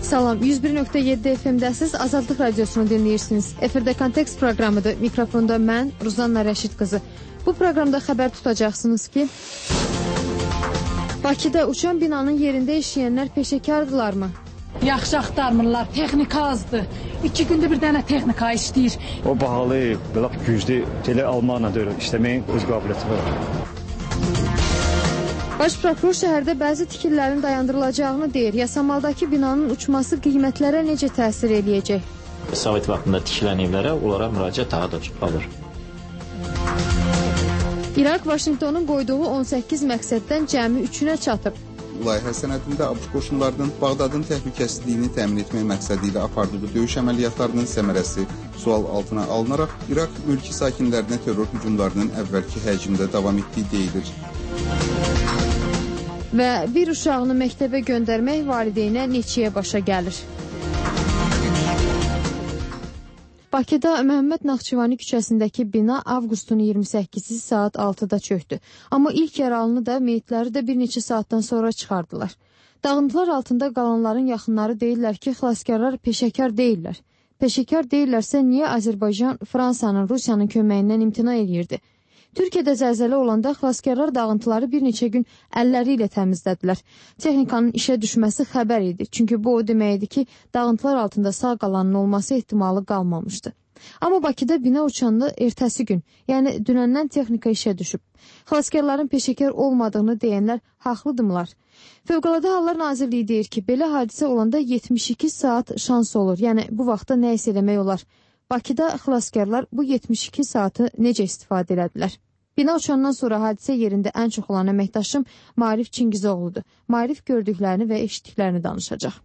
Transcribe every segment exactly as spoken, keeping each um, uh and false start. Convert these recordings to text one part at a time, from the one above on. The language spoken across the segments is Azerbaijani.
Salam, yüz bir nöqtə yeddi F M-dəsiz Azadlıq Radiosunu dinləyirsiniz. Efirdə Kontekst proqramıdır. Mikrofonda mən, Ruzanna Rəşid qızı. Bu proqramda xəbər tutacaqsınız ki, Bakıda uçan binanın yerində işləyənlər peşəkardırlarmı? Yaxşı axtarmırlar, texnika azdır. İki gündə bir dənə texnika işləyir. O bahalı, belə güclü, tele almaqla deyil, işləməyin öz qabiliyyəti var. Baş prokuror şəhərdə bəzi tikililərin dayandırılacağını deyir. Yasamaldakı binanın uçması qiymətlərə necə təsir eləyəcək? Sovet vaxtında tikilən evlərə onlara müraciət daha da alır. İraq Vaşinqtonun qoyduğu on səkkiz məqsəddən cəmi üçünə çatıb. Layihə sənədində ABŞ qoşunlarının Bağdadın təhlükəsizliyini təmin etmək məqsədi ilə apardığı döyüş əməliyyatlarının səmərəsi sual altına alınaraq İraq mülki sakinlərinə terror hücumlarının əvvəlki həcmdə davam etdiyi deyilir. Və bir uşağını məktəbə göndərmək valideynə neçəyə başa gəlir? Bakıda Məhəmməd Naxçıvani küçəsindəki bina avqustun iyirmi səkkizi saat altıda çökdü. Amma ilk yaralını da, meyitləri də bir neçə saatdan sonra çıxardılar. Dağıntılar altında qalanların yaxınları deyirlər ki, xilaskarlar peşəkar deyirlər. Peşəkar deyirlərsə, niyə Azərbaycan Fransanın, Rusiyanın köməyindən imtina edirdi? Türkiyədə zəlzələ olanda xilaskarlar dağıntıları bir neçə gün əlləri ilə təmizlədilər. Texnikanın işə düşməsi xəbər idi. Çünki bu o deməkdir ki, dağıntılar altında sağ qalanın olması ehtimalı qalmamışdı. Amma Bakıda bina uçanda ertəsi gün, yəni dünəndən texnika işə düşüb. Xilaskarların peşəkar olmadığını deyənlər haqlıdırlar. Fövqəladə Hallar Nazirliyi deyir ki, belə hadisə olanda yetmiş iki saat şans olur. Yəni bu vaxtda nə isə eləmək olar. Bakıda xilaskarlar bu yetmiş iki saatı necə istifadə elədilər? Bina uçandan sonra hadisə yerində ən çox olan əməkdaşım Maarif Çingizoğludur. Maarif gördüklərini və eşitdiklərini danışacaq.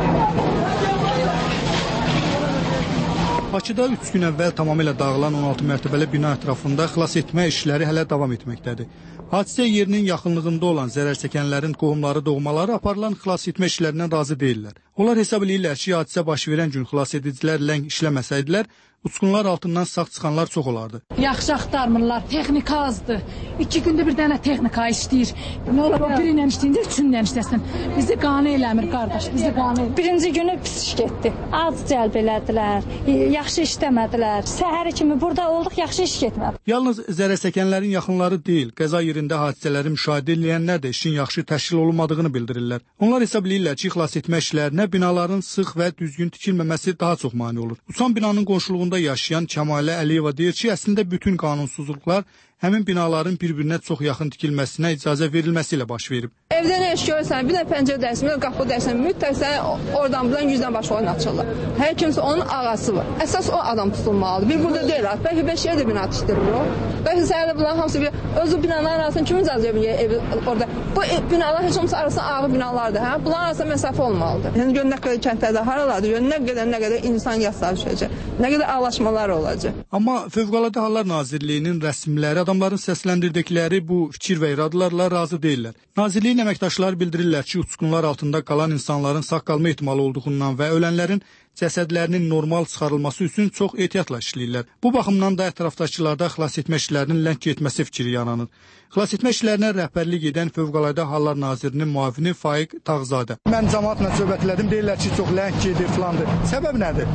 Bakıda üç gün əvvəl tamamilə dağılan on altı mərtəbəli bina ətrafında xilas etmə işləri hələ davam etməkdədir. Hadisə yerinin yaxınlığında olan zərərçəkənlərin qohumları, doğmaları aparılan xilas etmə işlərindən razı deyirlər. Onlar hesab edirlər ki, hadisə baş verən gün xilas edicilər ləng işləməsəydilər, uçqunlar altından sağ çıxanlar çox olardı. Yaxşı axtarmırlar, texnika azdır. İki gündə bir dənə texnika işləyir. Nə olar, o biri ilə işləyində, üçünlə işləsin. Bizi qane eləmir, qardaş, bizi qane eləmir. Birinci günü pis iş getdi. Az cəlb elədilər, yaxşı işləmədilər. Səhəri kimi burada olduq, yaxşı iş getmədi. Yalnız zərərçəkənlərin yaxınları deyil, qəza yerində hadisələri müşahidə edənlər də işin yaxşı təşkil olunmadığını bildirirlər. Onlar hesab edirlər ki, xilas etmə işlərinə binaların sıx və düzgün tikilməməsi daha çox mane olur. Uçan binanın qonşuluğunda yaşayan Kəmalə Əliyeva deyir ki, əslində bütün qanunsuzluqlar həmin binaların bir-birinə çox yaxın tikilməsinə icazə verilməsi ilə baş verib. Evdə nə iş görürsən, bir də pəncərə dərsin, bir də qapı dərsin, mütləq səni oradan buradan yüzdən baş oyun açırlar. Hər kimsə onun ağası var. Əsas o adam tutulmalıdır. Bir burada deyil, bəlkə beş yerdə bina tikdirir o. Bəlkə səhərdə bunların hamısı bir, özü binaların arasında kimin icazə verir evi orada? Bu binalar heç olmasa arasında ağır binalardır, hə? Bunların arasında məsafə olmalıdır. Yəni gör nə qədər kəndlərdə haralardır, gör nə qədər nə qədər insan yaslar düşəcək, nə qədər ağlaşmalar olacaq. Amma Fövqəladə Hallar Nazirliyinin rəsmiləri adamların səsləndirdikləri bu fikir və iradlarla razı deyirlər. Nazirliyin əməkdaşları bildirirlər ki, uçqunlar altında qalan insanların sağ qalma ehtimalı olduğundan və ölənlərin cəsədlərinin normal çıxarılması üçün çox ehtiyatla işləyirlər. Bu baxımdan da ətrafdakılarda xilas etmə işlərinin ləng getməsi fikri yaranır. Xilas etmə işlərinə rəhbərlik edən Fövqəladə Hallar Nazirinin müavini Faiq Tağzadə. Mən cəmaatla söhbət elədim, deyirlər ki, çox ləng gedir filandır. Səbəb nədir?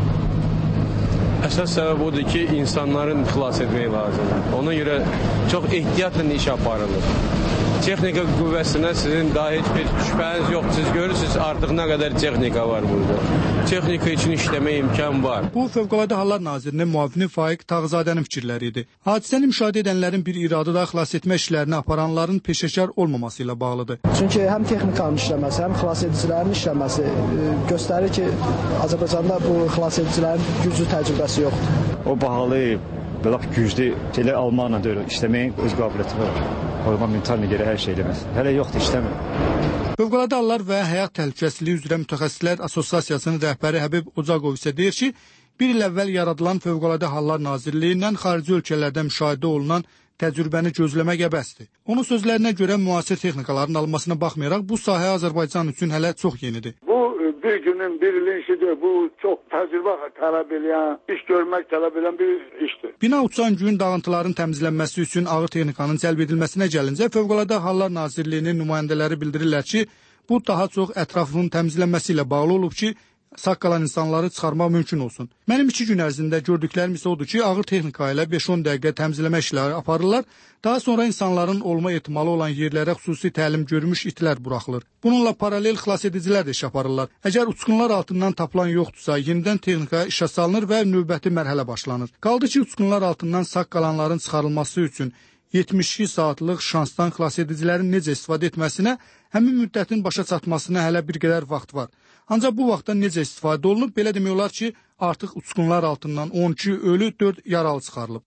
Əsas səbəb odur ki, insanların xilas etmək lazımdır. Ona görə çox ehtiyatla iş aparılır. Texnika qüvvəsinə sizin daha heç bir şübhəniz yox. Siz görürsünüz artıq nə qədər texnika var burada. Texnika üçün işləmə imkan var. Bu Fövqəladə Hallar Nazirinin müavini Faiq Tağzadənin fikirləri idi. Hadisəni müşahidə edənlərin bir iradı da xilas etmə işlərini aparanların peşəkar olmaması ilə bağlıdır. Çünki həm texnikanın işləməsi, həm xilas edicilərin işləməsi göstərir ki, Azərbaycanda bu xilas edicilərin güclü təcrübəsi yoxdur. O bahalı, belə güclü tele almaqla deyil, işləməyin öz qabiliyyəti var. Orada mentalına görə hər şey eləməz. Hələ yoxdur, işləmir. Fövqəladə Hallar və Həyat Təhlükəsizliyi üzrə Mütəxəssislər Assosiasiyasının rəhbəri Həbib Ocaqov isə deyir ki, bir il əvvəl yaradılan Fövqəladə Hallar Nazirliyindən xarici ölkələrdə müşahidə olunan təcrübəni gözləmək əbəsdir. Onun sözlərinə görə müasir texnikaların alınmasına baxmayaraq bu sahə Azərbaycan üçün hələ çox yenidir. Bu bir günün, bir ilin işidir. Bu çox təcrübə tələb edən, iş görmək tələb edən bir işdir. Bina uçan gün dağıntıların təmizlənməsi üçün ağır texnikanın cəlb edilməsinə gəlincə, Fövqəladə Hallar Nazirliyinin nümayəndələri bildirirlər ki, bu daha çox ətrafının təmizlənməsi ilə bağlı olub ki, sağ qalan insanları çıxarmaq mümkün olsun. Mənim iki gün ərzində gördüklərim isə odur ki, ağır texnika ilə beş on dəqiqə təmizləmə işləri aparırlar. Daha sonra insanların olma ehtimalı olan yerlərə xüsusi təlim görmüş itlər buraxılır. Bununla paralel xilas edicilər də iş aparırlar. Əgər uçqunlar altından tapılan yoxdursa, yenidən texnika işə salınır və növbəti mərhələ başlanır. Qaldı ki, uçqunlar altından sağ qalanların çıxarılması üçün yetmiş iki saatlıq şansdan xilas edicilərin necə istifadə etməsinə, həmin müddətin başa çatmasına hələ bir qədər vaxt var. Ancaq bu vaxtdan necə istifadə olunub, belə demək olar ki, artıq uçqunlar altından on iki ölü, dörd yaralı çıxarılıb.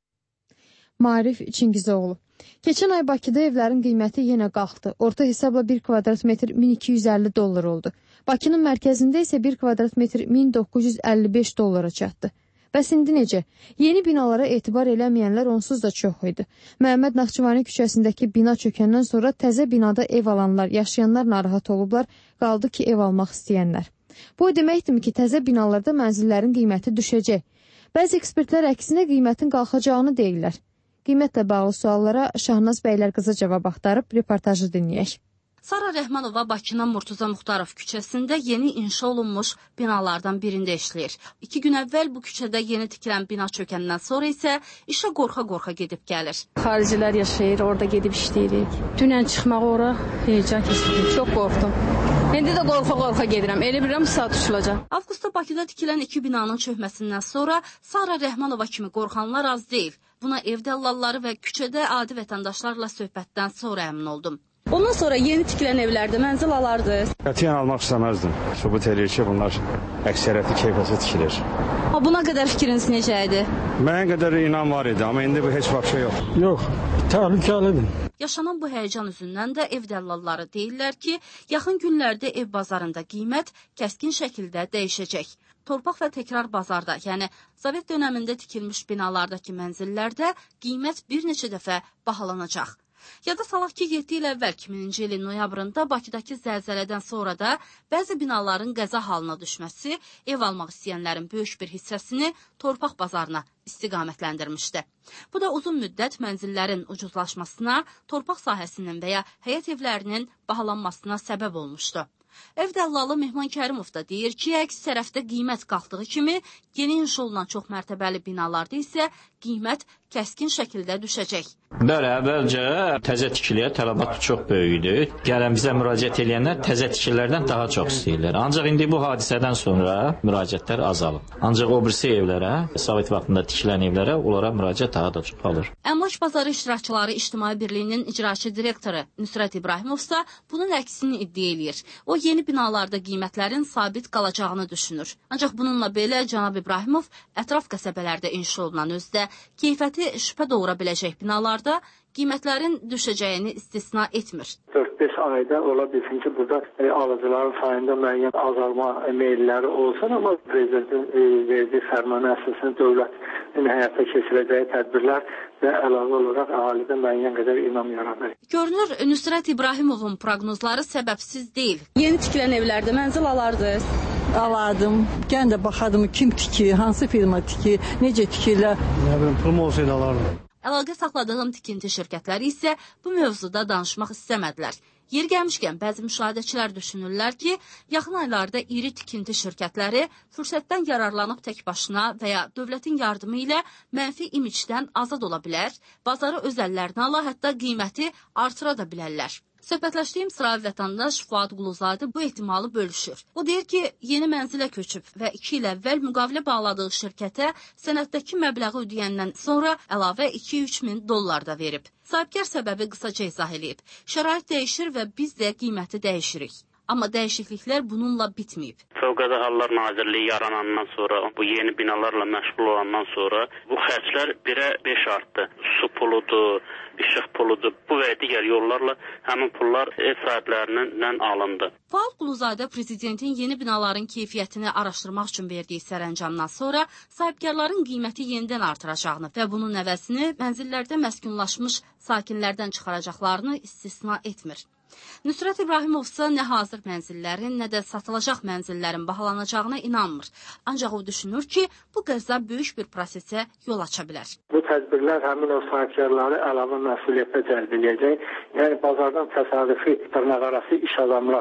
Marif Çingizoğlu. Keçən ay Bakıda evlərin qiyməti yenə qalxdı. Orta hesabla bir kvadrat metr min iki yüz əlli dollar oldu. Bakının mərkəzində isə bir kvadrat metr min doqquz yüz əlli beş dollara çatdı. Bəs indi necə? Yeni binalara etibar eləməyənlər onsuz da çox idi. Məhəmməd Naxçıvani küçəsindəki bina çökəndən sonra təzə binada ev alanlar, yaşayanlar narahat olublar, qaldı ki, ev almaq istəyənlər. Bu deməkdirmi ki, təzə binalarda mənzillərin qiyməti düşəcək? Bəzi ekspertlər əksinə qiymətin qalxacağını deyirlər. Qiymətlə bağlı suallara Şahnaz Bəylər qızı cavab axtarıb, reportajı dinləyək. Sara Rəhmanova Bakının Murtuza Muxtarov küçəsində yeni inşa olunmuş binalardan birində işləyir. İki gün əvvəl bu küçədə yeni tikilən bina çökəndən sonra isə işə qorxa-qorxa gedib gəlir. Xaricilər yaşayır, orada gedib işləyirik. Dünən çıxmaq ora heyecan keçirdim, çox qorxdum. İndi də qorxa-qorxa gedirəm, elə bilirəm saat uçulacaq. Avqustda Bakıda tikilən iki binanın çökməsindən sonra Sara Rəhmanova kimi qorxanlar az deyil. Buna ev dəllalları və küçədə adi vətəndaşlarla söhbətdən sonra əmin oldum. Ondan sonra yeni tikilən evlərdə mənzil alardınız. Qətiyyən almaq istəməzdim. Sübut eləyir ki, bunlar əksəriyyəti keyfiyyətli tikilir. Ha, buna qədər fikriniz necə idi? Mənə qədər inan var idi, amma indi bu heç vaxt şey yox. Yox, təhlükəlidir. Yaşanan bu həyəcan üzündən də ev dəllalları deyirlər ki, yaxın günlərdə ev bazarında qiymət kəskin şəkildə dəyişəcək. Torpaq və təkrar bazarda, yəni Sovet dönəmində tikilmiş binalardakı mənzillərdə qiymət bir neçə dəfə bahalanacaq. Yada salaq ki, yeddi il əvvəl iki minci ilin noyabrında Bakıdakı zəlzələdən sonra da bəzi binaların qəza halına düşməsi ev almaq istəyənlərin böyük bir hissəsini torpaq bazarına istiqamətləndirmişdi. Bu da uzun müddət mənzillərin ucuzlaşmasına, torpaq sahəsinin və ya həyət evlərinin bahalanmasına səbəb olmuşdu. Ev dəllalı Mehman Kərimov da deyir ki, əks tərəfdə qiymət qalxdığı kimi, yeni inşa olunan çox mərtəbəli binalarda isə qiymət kəskin şəkildə düşəcək. Bəli, əvvəlcə təzə tikiliyə tələbat çox böyük idi. Gələn bizə müraciət edənlər təzə tikililərdən daha çox istəyirlər. Ancaq indi bu hadisədən sonra müraciətlər azalıb. Ancaq o birisi evlərə, Sovet vaxtında tikilən evlərə, onlara müraciət daha da çoxalır. Əmlak bazarı iştirakçıları İctimai Birliyinin icraçı direktoru Nüsrət İbrahimov isə bunun əksini iddia eləyir. O yeni binalarda qiymətlərin sabit qalacağını düşünür. Ancaq bununla belə cənab İbrahimov ətraf qəsəbələrdə inşa olunan özdə keyfiyyəti şübhə doğura biləcək binalarda qiymətlərin düşəcəyini istisna etmir. dörd beş ayda ola bilsin ki, burada e, alıcıların sayında müəyyən azalma meylləri olsun, amma prezidentin e, verdiyi fərmanə əsasən dövlətin həyata keçirəcəyi tədbirlər və əlavə olaraq əhalidə müəyyən qədər inam yaradır. Görünür, Nüsrət İbrahimovun proqnozları səbəbsiz deyil. Yeni tikilən evlərdə mənzil alardınız. Alardım. Gən də baxardım kim tikir, hansı firma tikir, necə tikirlər. Nə bilim, pulum olsaydı alardım. Əlaqə saxladığım tikinti şirkətləri isə bu mövzuda danışmaq istəmədilər. Yer gəlmişkən bəzi müşahidəçilər düşünürlər ki, yaxın aylarda iri tikinti şirkətləri fürsətdən yararlanıb tək başına və ya dövlətin yardımı ilə mənfi imicdən azad ola bilər, bazarı öz əllərinə ala, hətta qiyməti artıra da bilərlər. Söhbətləşdiyim sıravi vətəndaş Fuad Quluzadə bu ehtimalı bölüşür. O deyir ki, yeni mənzilə köçüb və iki il əvvəl müqavilə bağladığı şirkətə sənətdəki məbləği ödəyəndən sonra əlavə iki üç min dollar da verib. Sahibkar səbəbi qısaca izah edib. Şərait dəyişir və biz də qiyməti dəyişirik. Amma dəyişikliklər bununla bitməyib. Fövqəladə Hallar Nazirliyi yaranandan sonra, bu yeni binalarla məşğul olandan sonra bu xərclər birə beş artdı. Su puludur, işıq puludur, bu və digər yollarla həmin pullar ev sahiblərindən alındı. Fuad Quluzadə prezidentin yeni binaların keyfiyyətini araşdırmaq üçün verdiyi sərəncamdan sonra sahibkarların qiyməti yenidən artıracağını və bunun əvəzini mənzillərdə məskunlaşmış sakinlərdən çıxaracaqlarını istisna etmir. Nüsrət İbrahimov isə nə hazır mənzillərin, nə də satılacaq mənzillərin bahalanacağına inanmır. Ancaq o düşünür ki, bu qəza böyük bir prosesə yol aça bilər. Bu tədbirlər həmin o sahibkarları əlavə məsuliyyətə cəlb edəcək. Yəni bazardan təsadüfi dırnaqarası iş adamlar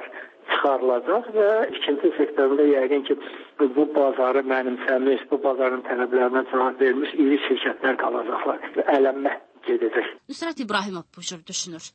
çıxarılacaq və tikinti sektorunda yəqin ki, bu bazarı mənimsəmiş, bu bazarın tələblərinə cavab vermiş iri şirkətlər qalacaqlar və ələnmə gedəcək. Nüsrət İbrahimov bu cür düşünür.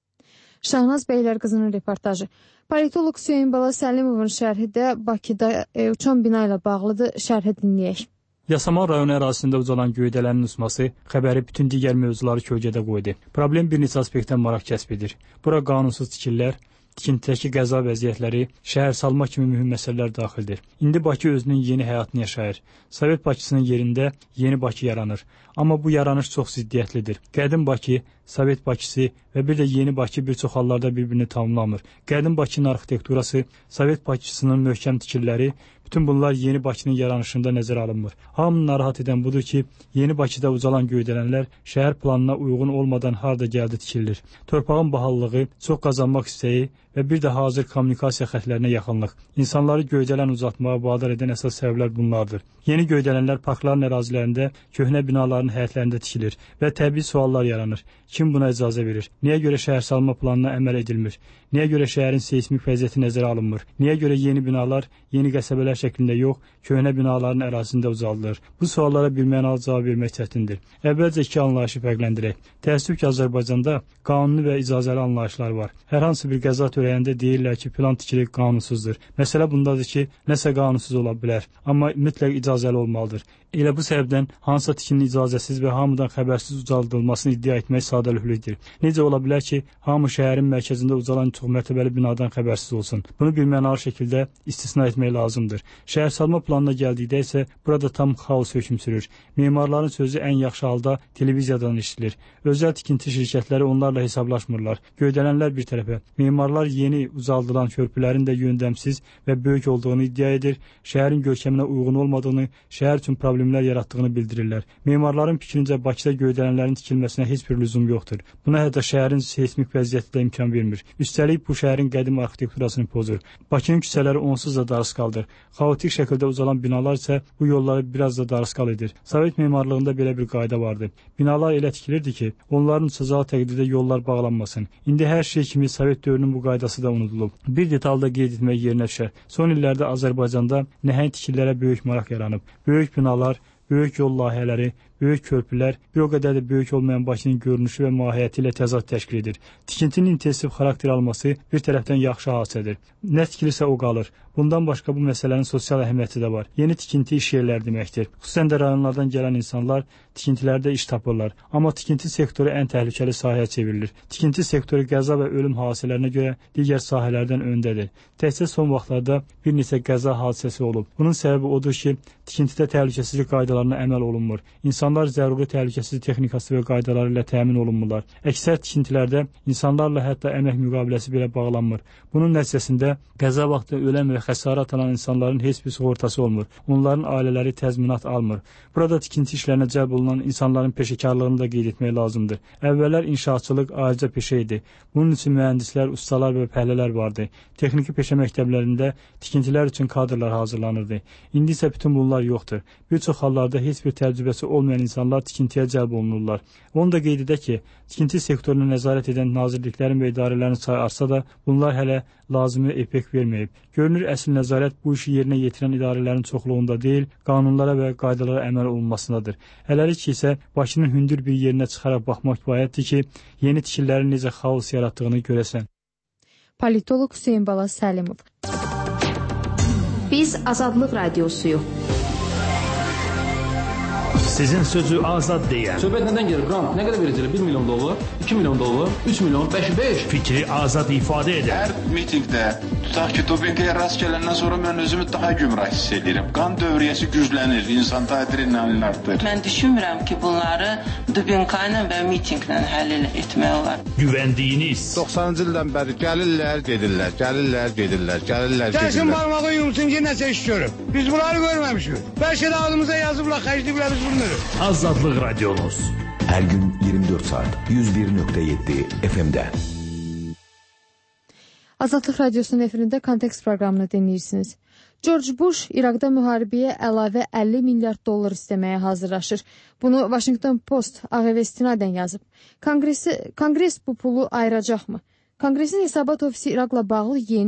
Şahnaz Beylərqızının reportajı. Politolog Hüseyn Bala Səlimovun şərhi də Bakıda e, uçan bina ilə bağlıdır. Şərhi dinləyək. Yasamal rayonu ərazisində ucalan göydələnin uçması xəbəri bütün digər mövzuları kölgədə qoydu. Problem bir neçə aspektdən maraq kəsb edir. Bura qanunsuz tikililər, tikintidəki qəza vəziyyətləri, şəhər salma kimi mühüm məsələlər daxildir. İndi Bakı özünün yeni həyatını yaşayır. Sovet Bakısının yerində yeni Bakı yaranır. Amma bu yaranış çox ziddiyyətlidir. Qədim Bakı, Sovet Bakısı və bir də yeni Bakı bir çox hallarda bir-birini tamamlamır. Qədim Bakının arxitekturası, Sovet Bakısının möhkəm tikililəri, bütün bunlar yeni Bakının yaranışında nəzərə alınmır. Hamını narahat edən budur ki, yeni Bakıda ucalan göydələnlər şəhər planına uyğun olmadan harda gəldi tikililir. Torpağın bahalılığı, çox qazanmaq istəyi və bir də hazır kommunikasiya xətlərinə yaxınlıq. İnsanları göydələn uzatmağa vadar edən əsas səbəblər bunlardır. Yeni göydələnlər parkların ərazilərində, köhnə binaların həyətlərində tikilir və təbii suallar yaranır. Kim buna icazə verir? Niyə görə şəhər salma planına əməl edilmir? Niyə görə şəhərin seysmik vəziyyəti nəzərə alınmır? Niyə görə yeni binalar, yeni qəsəbələr şəklində yox, köhnə binaların ərazisində ucaldılır? Bu suallara birmənalı cavab vermək çətindir. Əvvəlcə iki anlayışı fərqləndirək. Təəssüf ki, Azərbaycanda qanuni və icazəli anlayışlar var. Hər hansı bir qəza törəyəndə deyirlər ki, plan tikilik qanunsuzdur. Məsələ bundadır ki, nəsə qanunsuz ola bilər, amma mütləq icazəli olmalıdır. Elə bu səbəbdən hansısa tikinin icazəsiz və hamıdan xəbərsiz ucaldılmasını iddia etmək sadəlövhlükdür. Necə ola bilər ki, hamı şəhərin mərkəzində ucalan çox mərtəbəli binadan xəbərsiz olsun? Bunu birmənalı şəkildə istisna etmək lazımdır. Şəhərsalma planına gəldikdə isə burada tam xaos hökm sürür. Memarların sözü ən yaxşı halda televiziyadan eşidilir. Özəl tikinti şirkətləri onlarla hesablaşmırlar. Göydələnlər bir tərəfə. Memarlar yeni ucaldılan körpülərin də yöndəmsiz və böyük olduğunu iddia edir. Şəhərin görkəminə uyğun olmadığını, şəhər üçün problemlər yaratdığını bildirirlər. Memarların fikrincə Bakıda göydələnlərin tikilməsinə heç bir lüzum yoxdur. Buna hətta şəhərin seysmik vəziyyəti də imkan vermir. Üstəlik bu şəhərin qədim arxitekturasını pozur. Bakının küçələri onsuz da darısqaldır. Xaotik şəkildə ucalan binalar isə bu yolları biraz da darısqal edir. Sovet memarlığında belə bir qayda vardı. Binalar elə tikilirdi ki, onların uçacağı təqdirdə yollar bağlanmasın. İndi hər şey kimi Sovet dövrünün bu qaydası da unudulub. Bir detalda qeyd etmək yerinə düşər. Son illərdə Azərbaycanda nəhəng tikililərə böyük maraq yaranıb. Böyük binalar, böyük yol layihələri, böyük körpülər bir o qədər də böyük olmayan Bakının görünüşü və mahiyyəti ilə təzad təşkil edir. Tikintinin intensiv xarakter alması bir tərəfdən yaxşı hadisədir. Nə tikilirsə o qalır. Bundan başqa bu məsələnin sosial əhəmiyyəti də var. Yeni tikinti iş yerləri deməkdir. Xüsusən də rayonlardan gələn insanlar tikintilərdə iş tapırlar. Amma tikinti sektoru ən təhlükəli sahəyə çevrilir. Tikinti sektoru qəza və ölüm hadisələrinə görə digər sahələrdən öndədir. Təkcə son vaxtlarda bir neçə qəza hadisəsi olub. Bunun səbəbi odur ki, tikintidə təhlükəsizlik qaydalarına əməl olunmur. İnsanlar zəruri təhlükəsizlik texnikası və qaydaları ilə təmin olunmurlar. Əksər tikintilərdə insanlarla hətta əmək müqaviləsi belə bağlanmır. Bunun nəticəsində qəza vaxtı ölən və xəsarət alan insanların heç bir sığortası olmur. Onların ailələri təzminat almır. Burada tikinti işlərinə cəlb olunan insanların peşəkarlığını da qeyd etmək lazımdır. Əvvəllər inşaatçılıq ayrıca peşə idi. Bunun üçün mühəndislər, ustalar və pəhlələr vardı. Texniki peşə məktəblərində tikintilər üçün kadrlar hazırlanırdı. İndi isə bütün bunlar yoxdur. Bir çox hallarda heç bir təcrübəsi olmayan insanlar tikintiyə cəlb olunurlar. Onu da qeyd edək ki, tikinti sektoruna nəzarət edən nazirliklərin və idarələrin sayı artsa da, bunlar hələ lazımi effekt verməyib. Görünür, əsl nəzarət bu işi yerinə yetirən idarələrin çoxluğunda deyil, qanunlara və qaydalara əməl olunmasındadır. Hələlik isə Bakının hündür bir yerinə çıxaraq baxmaq kifayətdir ki, yeni tikililərin necə xaos yaratdığını görəsən. Politolog Hüseyn Bala Səlimov. Biz Azadlıq Radiosuyuq. Sizin sözü azad deyən. Söhbət nədən gelir? Qrant nə qədər verəcəklər? bir milyon dollar, iki milyon dollar, üç milyon, beş, beş. Fikri azad ifadə edən. Hər mitingdə tutaq ki, dopinqə rast gələndən sonra mən özümü daha gümrah hiss edirəm. Qan dövriyyəsi güclənir, insan adrenalin artır. Mən düşünmürəm ki, bunları dopinqə ilə və mitinqlə həll etmək olar. Güvəndiyiniz. doxsanıncı ildən bəri gəlirlər, gedirlər, gəlirlər, gedirlər, gəlirlər, gedirlər. Gəlsin barmağı yumsun ki, nəsə iş görüb. Biz bunları görməmişik. Bəlkə də adımıza yazıblar, xərcliblər biz bunları. Azadlıq Radyonuz. Hər gün iyirmi dörd saat yüz bir nöqtə yeddi F M-də. Azadlıq Radyosunun efirində Kontekst proqramını dinləyirsiniz. George Bush İraqda müharibəyə əlavə əlli milyard dollar istəməyə hazırlaşır. Bunu Washington Post Ağ Evə istinadən yazıb. Kongresi, Konqres bu pulu ayıracaqmı? Konqresin hesabat ofisi İraqla bağlı yeni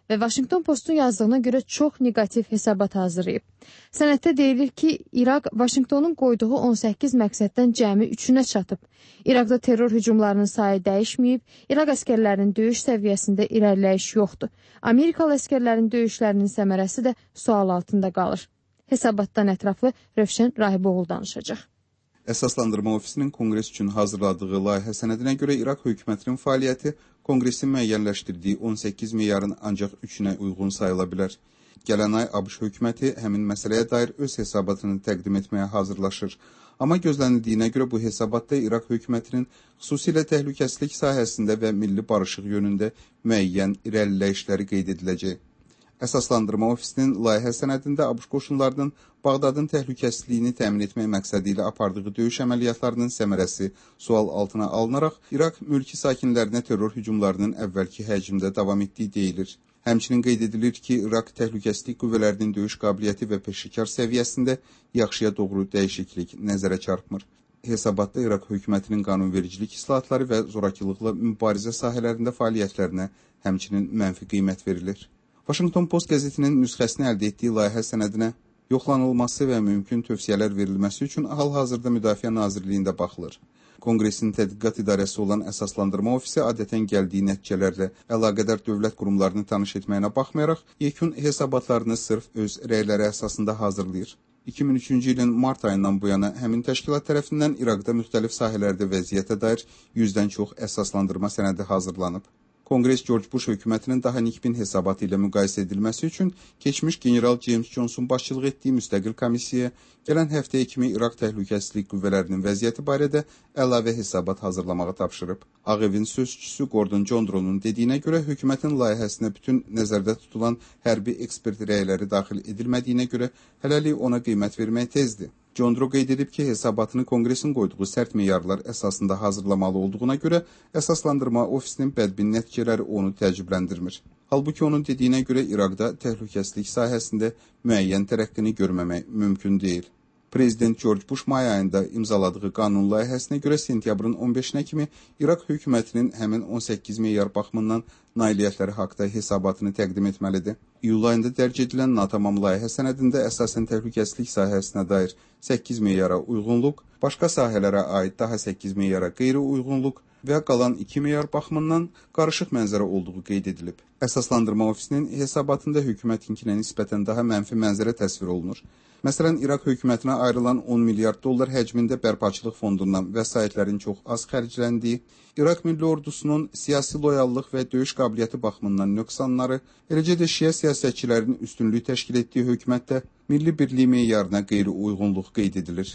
və Washington Postun yazdığına görə çox neqativ hesabat hazırlayıb. Sənəddə deyilir ki, İraq Washingtonun qoyduğu on səkkiz məqsəddən cəmi üçünə çatıb. İraqda terror hücumlarının sayı dəyişməyib, İraq əskərlərinin döyüş səviyyəsində irəliləyiş yoxdur. Amerikalı əskərlərin döyüşlərinin səmərəsi də sual altında qalır. Hesabatdan ətraflı Rövşən Rahiboğlu danışacaq. Əsaslandırma ofisinin Konqres üçün hazırladığı layihə sənədinə görə İraq hökumətinin fəaliyyəti Konqresin müəyyənləşdirdiyi on səkkiz meyarın ancaq üçünə uyğun sayıla bilər. Gələn ay ABŞ hökuməti həmin məsələyə dair öz hesabatını təqdim etməyə hazırlaşır. Amma gözlənildiyinə görə bu hesabatda İraq hökumətinin xüsusilə təhlükəsizlik sahəsində və milli barışıq yönündə müəyyən irəliləyişləri qeyd ediləcək. Əsaslandırma ofisinin layihə sənədində ABŞ qoşunlarının Bağdadın təhlükəsizliyini təmin etmək məqsədi ilə apardığı döyüş əməliyyatlarının səmərəsi sual altına alınaraq İraq mülki sakinlərinə terror hücumlarının əvvəlki həcmdə davam etdiyi deyilir. Həmçinin qeyd edilir ki, İraq təhlükəsizlik qüvvələrinin döyüş qabiliyyəti və peşəkar səviyyəsində yaxşıya doğru dəyişiklik nəzərə çarpmır. Hesabatda İraq hökumətinin qanunvericilik islahatları və zorakılıqla mübarizə sahələrində fəaliyyətlərinə həmçinin mənfi qiymət verilir. Washington Post qəzetinin nüsxəsini əldə etdiyi layihə sənədinə yoxlanılması və mümkün tövsiyələr verilməsi üçün hal-hazırda Müdafiə Nazirliyində baxılır. Konqresin tədqiqat idarəsi olan Əsaslandırma ofisi adətən gəldiyi nəticələrlə əlaqədar dövlət qurumlarını tanış etməyinə baxmayaraq, yekun hesabatlarını sırf öz rəyləri əsasında hazırlayır. iki min üçüncü ilin mart ayından bu yana həmin təşkilat tərəfindən İraqda müxtəlif sahələrdə vəziyyətə dair yüzdən çox əsaslandırma sənədi hazırlanıb. Konqres George Bush hökumətinin daha nikbin hesabatı ilə müqayisə edilməsi üçün keçmiş general James Johnson başçılıq etdiyi müstəqil komissiyaya gələn həftəyə kimi İraq təhlükəsizlik qüvvələrinin vəziyyəti barədə əlavə hesabat hazırlamağı tapşırıb. Ağ Evin sözçüsü Gordon Jondronun dediyinə görə hökumətin layihəsinə bütün nəzərdə tutulan hərbi ekspert rəyləri daxil edilmədiyinə görə hələlik ona qiymət vermək tezdir. Jondro qeyd edib ki, hesabatını Konqresin qoyduğu sərt meyarlar əsasında hazırlamalı olduğuna görə əsaslandırma ofisinin bədbin nəticələri onu təəccübləndirmir. Halbuki onun dediyinə görə İraqda təhlükəsizlik sahəsində müəyyən tərəqqini görməmək mümkün deyil. Prezident George Bush may ayında imzaladığı qanun layihəsinə görə sentyabrın on beşinə kimi İraq hökumətinin həmin on səkkiz meyar baxımından nailiyyətləri haqda hesabatını təqdim etməlidir. İyul ayında dərc edilən natamam layihə sənədində əsasən təhlükəsizlik sahəsinə dair səkkiz meyara uyğunluq, başqa sahələrə aid daha səkkiz meyara qeyri-uyğunluq və qalan iki meyar baxımından qarışıq mənzərə olduğu qeyd edilib. Əsaslandırma ofisinin hesabatında hökumətinkinə nisbətən daha mənfi mənzərə təsvir olunur. Məsələn, İraq hökumətinə ayrılan on milyard dollar həcmində bərpaçılıq fondundan vəsaitlərin çox az xərcləndiyi, İraq milli ordusunun siyasi loyallıq və döyüş qabiliyyəti baxımından nöqsanları, eləcə də şiə siyasətçilərin üstünlük təşkil etdiyi hökumətdə milli birlik meyarına qeyri-uyğunluq qeyd edilir.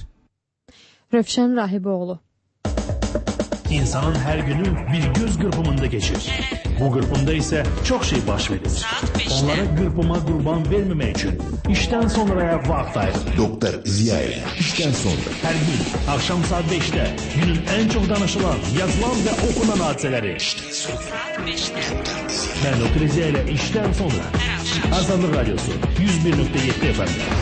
Rövşən Rahiboğlu. İnsanın her günü bir göz kırpımında geçir. Bu kırpımda ise çok şey baş verir. Onlara kırpıma kurban vermemek için işten sonraya vakit ayırın. Doktor Ziyael. İşten sonra her gün akşam saat beşte günün en çok danışılan, yazılan ve okunan hadiseleri. İşten sonra beşte. Ben Doktor Ziyael işten sonra. Azadlık Radyosu yüz bir nokta yedi F M'de.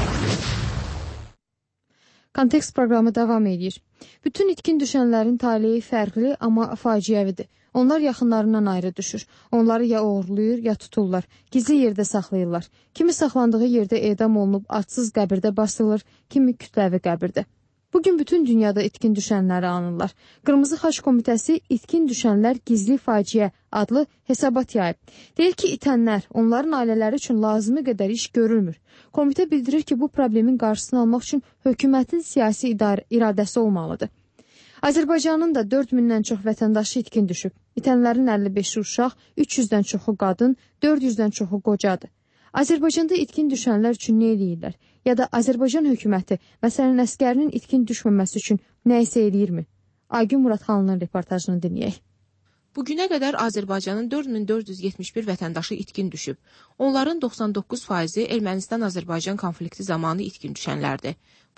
Kontekst proqramı davam edir. Bütün itkin düşənlərin taleyi fərqli, amma faciəvidir. Onlar yaxınlarından ayrı düşür. Onları ya oğurlayır, ya tuturlar. Gizli yerdə saxlayırlar. Kimi saxlandığı yerdə edam olunub adsız qəbirdə basılır, kimi kütləvi qəbirdə. Bugün bütün dünyada itkin düşənləri anırlar. Qırmızı Xaç Komitəsi İtkin Düşənlər Gizli Faciə adlı hesabat yayıb. Deyir ki, itənlər, onların ailələri üçün lazımi qədər iş görülmür. Komitə bildirir ki, bu problemin qarşısını almaq üçün hökumətin siyasi idarə, iradəsi olmalıdır. Azərbaycanın da dörd mindən çox vətəndaşı itkin düşüb. İtənlərin əlli beşi uşaq, üç yüzdən çoxu qadın, dörd yüzdən çoxu qocadır. Azərbaycanda itkin düşənlər üçün nə eləyirlər? Ya da Azərbaycan hökuməti, məsələn, əskərinin itkin düşməməsi üçün nə isə eləyirmi? Aygün Muradxanlının reportajını dinləyək. Bugünə qədər Azərbaycanın dörd min dörd yüz yetmiş bir vətəndaşı itkin düşüb. Onların doxsan doqquz faizi Ermənistan-Azərbaycan konflikti zamanı itkin düşənlərdir.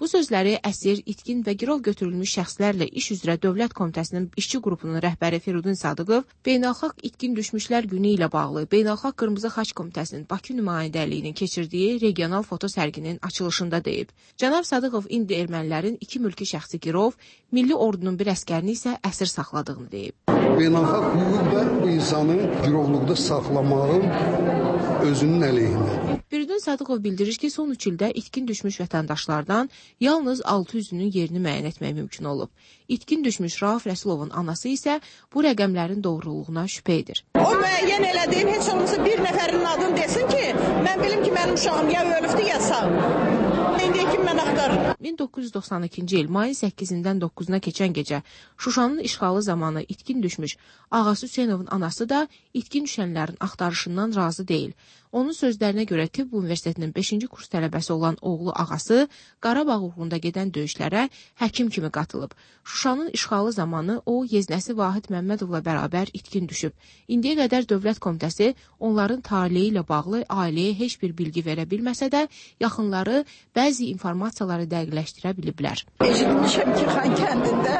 Bu sözləri əsir, itkin və girov götürülmüş şəxslərlə iş üzrə Dövlət Komitəsinin işçi qrupunun rəhbəri Firudin Sadıqov Beynəlxalq İtkin Düşmüşlər Günü ilə bağlı Beynəlxalq Qırmızı Xaç Komitəsinin Bakı nümayəndəliyinin keçirdiyi regional foto sərginin açılışında deyib. Cənab Sadıqov indi ermənilərin iki mülki şəxsi girov, milli ordunun bir əskərini isə əsir saxladığını deyib. Beynəlxalq hüquq və insanı girovluqda saxlamağın özünün əleyhinə. Firudin Sadıqov bildirir ki, son üç ildə itkin düşmüş vətəndaşlardan yalnız altı yüzünün yerini müəyyən etmək mümkün olub. İtkin düşmüş Rauf Rəsulovun anası isə bu rəqəmlərin doğruluğuna şübhə edir. O müəyyən elədiyin heç olmasa bir nəfərin adını desin ki, mən bilim ki, mənim uşağım ya ölübdür, ya sağ. İndiyə kimi mən axtarıram. min doqquz yüz doxsan ikinci il mayın səkkizindən doqquzuna keçən gecə Şuşanın işğalı zamanı itkin düşmüş Ağası Hüseynovun anası da itkin düşənlərin axtarışından razı deyil. Onun sözlərinə görə Tibb Universitetinin beşinci kurs tələbəsi olan oğlu Ağası Qarabağ uğrunda gedən döyüşlərə həkim kimi qatılıb. Şuşanın işğalı zamanı o, yeznəsi Vahid Məmmədovla bərabər itkin düşüb. İndiyə qədər Dövlət Komitəsi onların taleyi ilə bağlı ailəyə heç bir bilgi verə bilməsə də, yaxınları bəzi informasiyaları dəqiqləşdirə biliblər. Eşitmişəm ki, Xan kəndində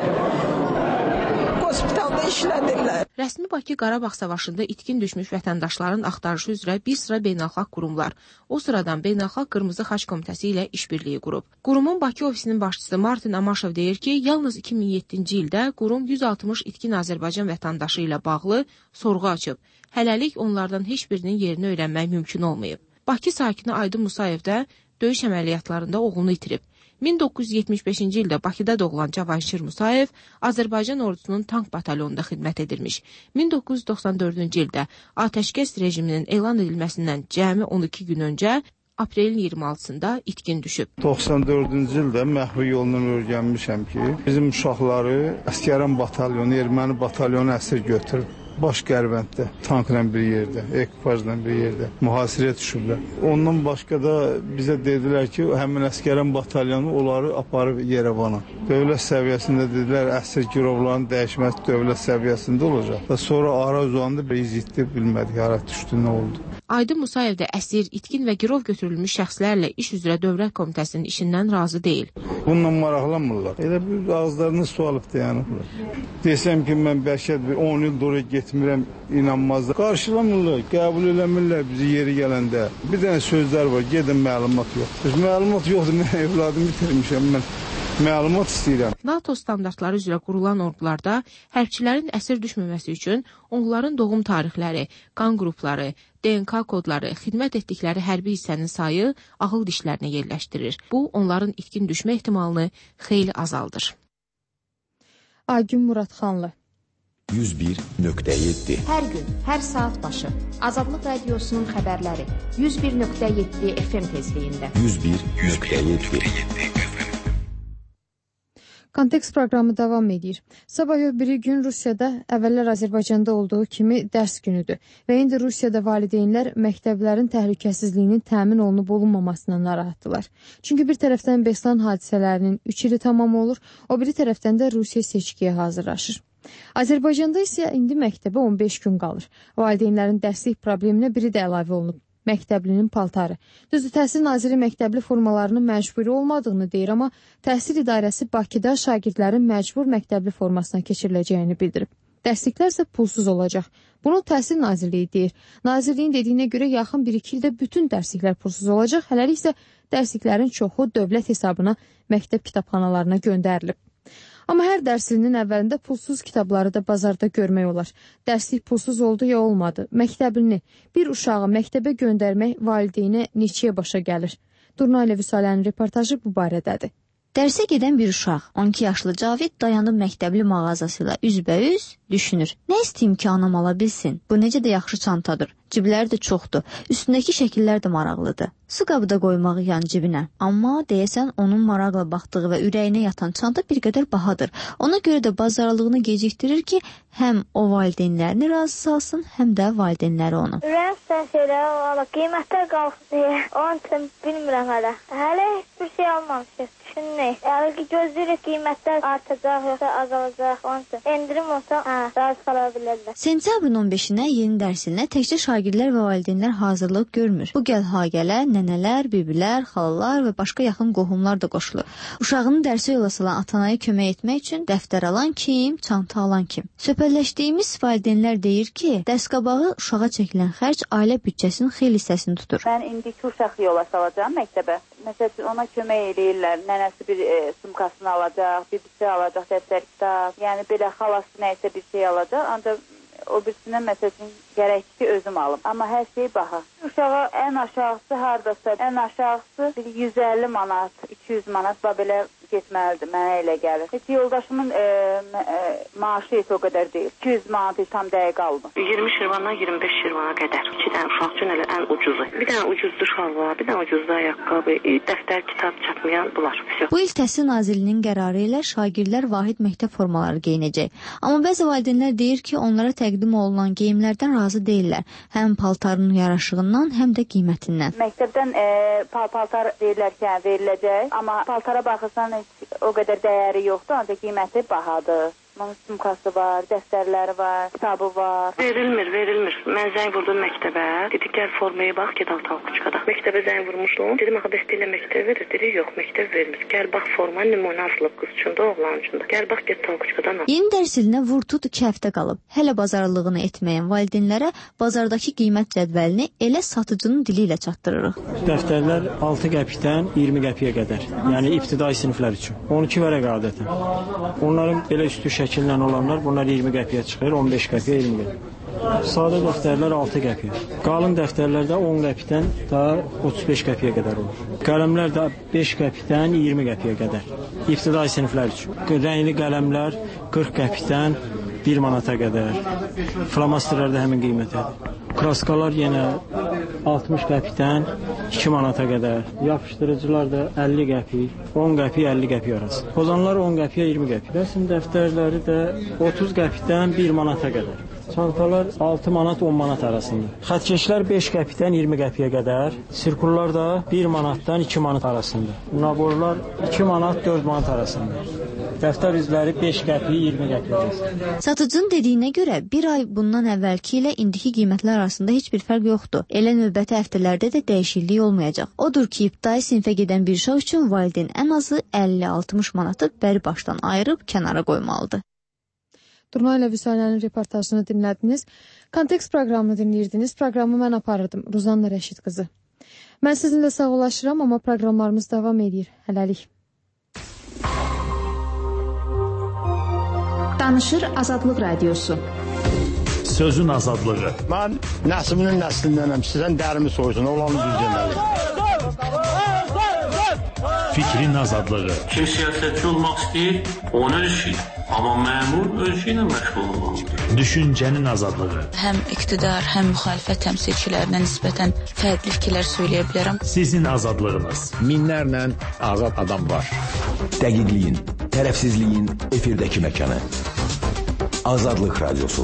hospitalda işlədirlər. Rəsmi Bakı Qarabağ savaşında itkin düşmüş vətəndaşların axtarışı üzrə bir sıra beynəlxalq qurumlar, o sıradan Beynəlxalq Qırmızı Xaç Komitəsi ilə işbirliyi qurub. Qurumun Bakı ofisinin başçısı Martin Amaşov deyir ki, yalnız iki min yeddinci ildə qurum yüz altmış itkin Azərbaycan vətəndaşı ilə bağlı sorğu açıb. Hələlik onlardan heç birinin yerini öyrənmək mümkün olmayıb. Bakı sakini Aydın Musayev də döyüş əməliyyatlarında oğlunu itirib. min doqquz yüz yetmiş beşinci ildə Bakıda doğulan Cavanşir Musayev Azərbaycan ordusunun tank batalyonunda xidmət edirmiş. min doqquz yüz doxsan dördüncü ildə atəşkəs rejiminin elan edilməsindən cəmi on iki gün öncə aprelin iyirmi altısında itkin düşüb. doxsan dördüncü ildə məhvi yolundan öyrənmişəm ki, bizim uşaqları əskəran batalyonu, erməni batalyonu əsir götürüb. Baş Qərbənddə, tankla bir yerdə, ekipajla bir yerdə mühasirəyə düşüblər. Ondan başqa da bizə dedilər ki, həmin əskəran batalyonu onları aparıb Yerevana. Dövlət səviyyəsində dedilər, əsir girovların dəyişməsi dövlət səviyyəsində olacaq. Və sonra ara uzandı, biz itdi, bilmədik, ara düşdü, nə oldu. Aydın Musayev də əsir, itkin və girov götürülmüş şəxslərlə iş üzrə Dövlət Komitəsinin işindən razı deyil. Bununla maraqlanmırlar. Elə bir ağızlarını su alıb dayanıblar. Desəm ki, mən bəlkə bir on il doğru getmirəm, inanmazlar. Qarşılamırlar, qəbul eləmirlər bizi yeri gələndə. Bir dənə sözlər var, gedin məlumat yoxdur. Məlumat yoxdur, mən evladımı itirmişəm, mən məlumat istəyirəm. NATO standartları üzrə qurulan ordularda hərbçilərin əsir düşməməsi üçün onların doğum tarixləri, qan qrupları, D N K kodları, xidmət etdikləri hərbi hissənin sayı ağıl dişlərinə yerləşdirir. Bu, onların itkin düşmə ehtimalını xeyli azaldır. Aygün Muradxanlı yüz bir nöqtə yeddi Hər gün, hər saat başı Azadlıq Radiosunun xəbərləri yüz bir nöqtə yeddi F M tezliyində. yüz bir nöqtə yeddi Kontekst proqramı davam edir. Sabah biri gün Rusiyada əvvəllər Azərbaycanda olduğu kimi dərs günüdür və indi Rusiyada valideynlər məktəblərin təhlükəsizliyinin təmin olunub olunmamasından narahatdırlar. Çünki bir tərəfdən Beslan hadisələrinin üç ili tamam olur, o biri tərəfdən də Rusiya seçkiyə hazırlaşır. Azərbaycanda isə indi məktəbə on beş gün qalır. Valideynlərin dərslik probleminə biri də əlavə olunub. Məktəblinin paltarı. Düzdür, Təhsil Naziri məktəbli formalarının məcburi olmadığını deyir, amma Təhsil İdarəsi Bakıda şagirdlərin məcbur məktəbli formasına keçiriləcəyini bildirib. Dərsliklər isə pulsuz olacaq. Bunu Təhsil Nazirliyi deyir. Nazirliyin dediyinə görə yaxın bir iki ildə bütün dərsliklər pulsuz olacaq. Hələlik isə dərsliklərin çoxu dövlət hesabına məktəb kitabxanalarına göndərilib. Amma hər dərslinin əvvəlində pulsuz kitabları da bazarda görmək olar. Dərslik pulsuz oldu ya olmadı. Məktəblini, bir uşağı məktəbə göndərmək valideynə neçəyə başa gəlir? Durnalə Vüsalənin reportajı bu barədədir. Dərsə gedən bir uşaq, on iki yaşlı Cavid dayanıb məktəbli mağazası ilə üzbəüz düşünür. Nə istəyim ki, anam ala bilsin? Bu necə də yaxşı çantadır. Cibləri də çoxdur. Üstündəki şəkillər də maraqlıdır. Su qabı da qoymağı yan cibinə. Amma deyəsən onun maraqla baxdığı və ürəyinə yatan çanta bir qədər bahadır. Ona görə də bazarlığını gecikdirir ki, həm o valideynlərini razı salsın, həm də valideynləri onu. Ürəyim səs elə, valla qiymətlər qalxdı deyə. Onun üçün bilmirəm hələ. Hələ heç bir şey almamışıq. Düşünmək. Yəni ki, gözləyirik qiymətlər artacaq, yoxsa azalacaq. Onun üçün endirim olsa, hə, razı qala bilərlər. Sentyabrın on beşinə yeni dərs ilinə təkcə şagirdlər və valideynlər hazırlıq görmür. Bu gəl ha gələ nənələr, bibilər, xalalar və başqa yaxın qohumlar da qoşulur. Uşağını dərsə yola salan atanaya kömək etmək üçün dəftər alan kim, çanta alan kim. Söhbətləşdiyimiz valideynlər deyir ki, dərs qabağı uşağa çəkilən xərc ailə büdcəsinin xeyli hissəsini tutur. Mən indiki uşaq yola salacağam məktəbə. Məsələn, ona kömək eləyirlər. Nənəsi bir e, sumkasını alacaq, bir şey alacaq, dəftər, kitab. Yəni belə xalası nəysə bir şey alacaq. Ancaq o birisindən məsələn gərək ki, özüm alım. Amma hər şey baha. Uşağa ən aşağısı hardasa, ən aşağısı bir yüz əlli manat, iki yüz manat belə getməlidir, mənə elə gəlir. Heç yoldaşımın e, e, maaşı heç o qədər deyil. iki yüz manat heç tam dəqiq almır. iyirmi şirvandan iyirmi beş şirvana qədər. İki dənə uşaq üçün elə ən ucuzu. Bir dənə ucuzlu şalvar, bir dənə ucuzlu ayaqqabı, dəftər, kitab çatmayan bunlar. Bu il Təhsil Nazirliyinin qərarı ilə şagirdlər vahid məktəb formaları geyinəcək. Amma bəzi valideynlər deyir ki, onlara təqdim olunan geyimlərdən razı deyirlər. Həm paltarının yaraşığından, həm də qiymətindən. Məktəbdən e, pal-paltar deyirlər ki, veriləcək. Amma paltara baxırsan o qədər dəyəri yoxdur, ancaq qiyməti bahadır. Onun sumkası var, dəftərləri var, kitabı var. Verilmir, verilmir. Mən zəng vurdum məktəbə. Dedi, gəl formaya bax, get alt alqıçqada. Məktəbə zəng vurmuşdum. Dedim, axı, bəs deyirlər məktəb verir. Dedi, yox, məktəb vermir. Gəl bax, forma nümunə asılıb qız üçün də, oğlan üçün də. Gəl bax, get alqıçqadan al. Yeni dərs ilinə vur tut iki həftə qalıb. Hələ bazarlığını etməyən valideynlərə bazardakı qiymət cədvəlini elə satıcının dili ilə çatdırırıq. Dəftərlər altı qəpikdən iyirmi qəpiyə qədər. Yəni ibtidai siniflər üçün. on iki vərəq adətən. Onların belə üstü şəkillə olanlar bunlar iyirmi qəpiyə çıxır, on beş qəpiyə, iyirmi qəpiyə. Sadə dəftərlər altı qəpiyə. Qalın dəftərlər də on qəpikdən daha otuz beş qəpiyə qədər olur. Qələmlər də beş qəpikdən iyirmi qəpiyə qədər. İbtidai siniflər üçün. Rəngli qələmlər qırx qəpikdən bir manata qədər. Flomasterlər də həmin qiymətədir. Kraskalar yenə altmış qəpikdən iki manata qədər. Yapışdırıcılar da əlli qəpik, on qəpik, əlli qəpik arası. Pozanlar on qəpiyə, iyirmi qəpik. Rəsm dəftərləri də otuz qəpikdən bir manata qədər. Çantalar altı manat, on manat arasında. Xətkeşlər beş qəpikdən iyirmi qəpiyə qədər. Sirkullar da bir manatdan iki manat arasında. Naborlar iki manat, dörd manat arasında. Dəftər üzləri beş qəpik, iyirmi qəpik arasında. Satıcının dediyinə görə bir ay bundan əvvəlki ilə indiki qiymətlər arasında heç bir fərq yoxdur. Elə növbəti həftələrdə də dəyişiklik olmayacaq. Odur ki, ibtidai sinifə gedən bir uşaq üçün valideyn ən azı əlli altmış manatı bəri başdan ayırıb kənara qoymalıdır. Durna ilə Vüsaliyanın reportajını dinlədiniz. Kontekst proqramını dinləyirdiniz. Proqramı mən aparırdım. Ruzanna Rəşid qızı. Mən sizinlə sağollaşıram, amma proqramlarımız davam edir. Hələlik. Danışır Azadlıq Radiosu. Sözün azadlığı. Mən nəslinin nəslindənəm. Sizdən dərimi soysun, olanı düz deməli. Fikrin azadlığı. Kim siyasətçi olmaq istəyir, onun işi. Amma məmur öz işi ilə məşğul olmalıdır. Düşüncənin azadlığı. Həm iqtidar, həm müxalifət təmsilçilərinə nisbətən fərqli fikirlər söyləyə bilərəm. Sizin azadlığınız. Minlərlə azad adam var. Dəqiqliyin, tərəfsizliyin efirdəki məkanı. Azadlıq Radiosu.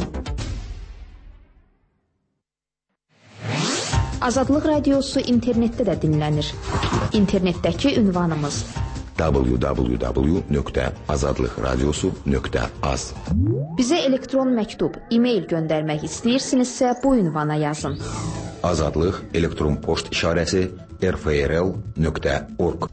Azadlıq Radiosu internetdə də dinlənir. İnternetdəki ünvanımız w w w nöqtə azadlıqradiosu nöqtə az. Bizə elektron məktub, e-mail göndərmək istəyirsinizsə bu ünvana yazın. Azadlıq elektron poçt işarəsi r f r l nöqtə org.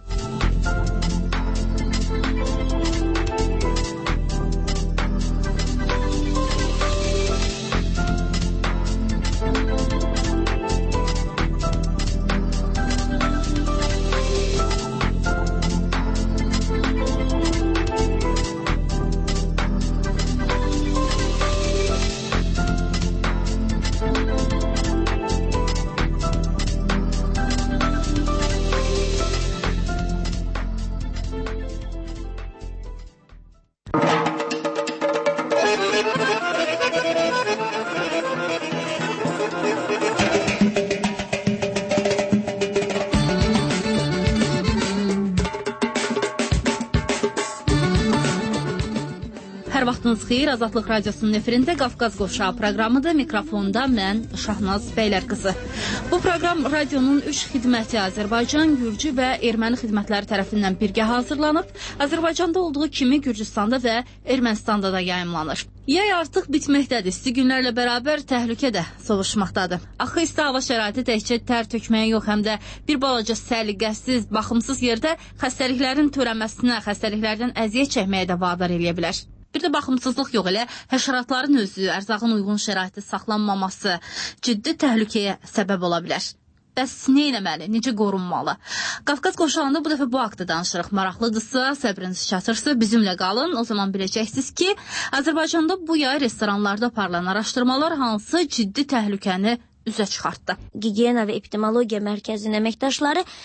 Vaxtınız xeyir, Azadlıq Radiosunun efirində Qafqaz Qovşağı proqramıdır. Mikrofonda mən Şahnaz Bəylər qızı. Bu proqram radionun üç xidməti Azərbaycan, Gürcü və Erməni xidmətləri tərəfindən birgə hazırlanıb. Azərbaycanda olduğu kimi Gürcüstanda və Ermənistanda da yayımlanır. Yay artıq bitməkdədir. İsti günlərlə bərabər təhlükə də sovuşmaqdadır. Axı isti hava şəraiti təkcə tər tökməyə yox, həm də bir balaca səliqəsiz, baxımsız yerdə xəstəliklərin törənməsinə, xəstəliklərdən əziyyət çəkməyə də vadar eləyə bilər. Bir də baxımsızlıq yox, elə həşəratların özü, ərzağın uyğun şəraitdə saxlanmaması ciddi təhlükəyə səbəb ola bilər. Bəs nə etməli, necə qorunmalı? Qafqaz Qovşağında bu dəfə bu haqda danışırıq. Maraqlıdırsa, səbriniz çatırsa bizimlə qalın. O zaman biləcəksiniz ki, Azərbaycanda bu yay restoranlarda aparılan araşdırmalar hansı ciddi təhlükəni üzə çıxartdı. Gigiyena və Epidemiologiya Mərkəzinin əməkdaşları